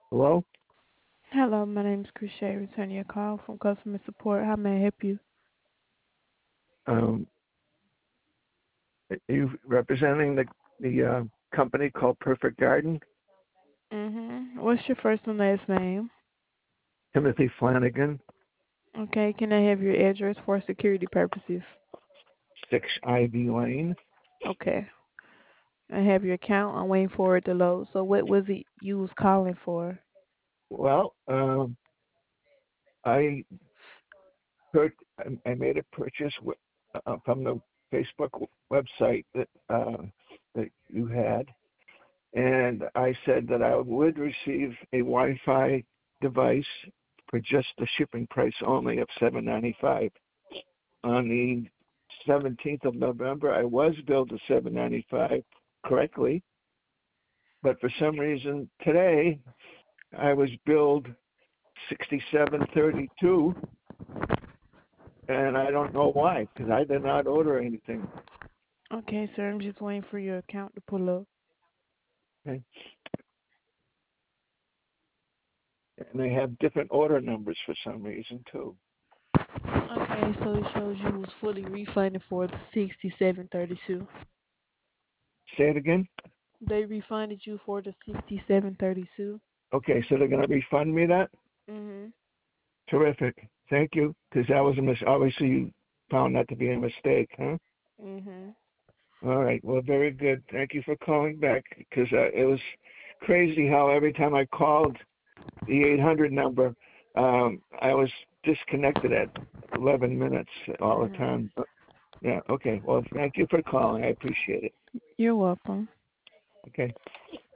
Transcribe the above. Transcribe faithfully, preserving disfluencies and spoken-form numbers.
Hello? Hello, my name is Krishay. Returning your call from customer support. How may I help you? Um, are you representing the the uh, company called Perfect Garden? Mm-hmm. What's your first and last name? Timothy Flanagan, Okay, can I have your address for security purposes? six Ivy Lane. Okay. I have your account. I'm waiting for it to load. So what was it you was calling for? Well, um, I heard I I made a purchase w- uh, from the Facebook w- website that uh, that you had, and I said that I would receive a Wi-Fi device for just the shipping price only of seven ninety-five. On the seventeenth of November, I was billed to seven ninety-five correctly, but for some reason today I was billed sixty-seven thirty-two, and I don't know why because I did not order anything. Okay, sir. I'm just waiting for your account to pull up. Okay? And they have different order numbers for some reason too. Okay, so it shows you was fully refunded for the sixty-seven thirty-two. Say it again. They refunded you for the sixty-seven thirty-two. Okay, so they're going to refund me that. Mhm. Terrific. Thank you, because that was a mis. Obviously, you found that to be a mistake, huh? Mhm. All right. Well, very good. Thank you for calling back because uh, it was crazy how every time I called the eight hundred number, um, I was disconnected at eleven minutes all the Mhm. time. But, yeah. Okay. Well, thank you for calling. I appreciate it. You're welcome. Okay.